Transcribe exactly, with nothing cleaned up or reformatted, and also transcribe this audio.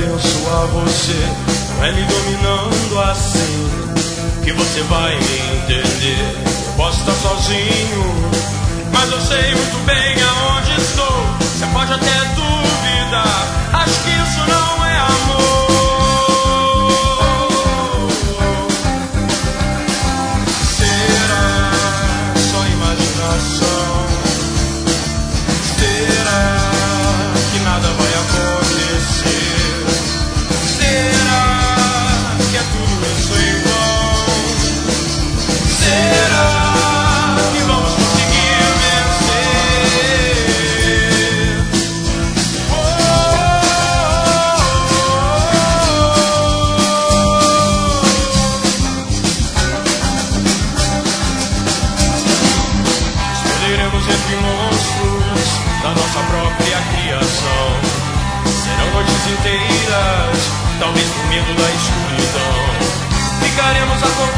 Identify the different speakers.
Speaker 1: pertenço a você. Não é me dominando assim que você vai me entender. Eu posso estar sozinho, mas eu sei muito bem aonde estou. Você pode até duvidar, acho que isso não é amor. Será só imaginação? Será que nada vai acontecer? Será que é tudo isso em vão? Será que vamos conseguir vencer? Oh, escolheremos entre monstros da nossa própria criação. Serão noites inteiras, talvez por medo da escuridão. Ficaremos acordando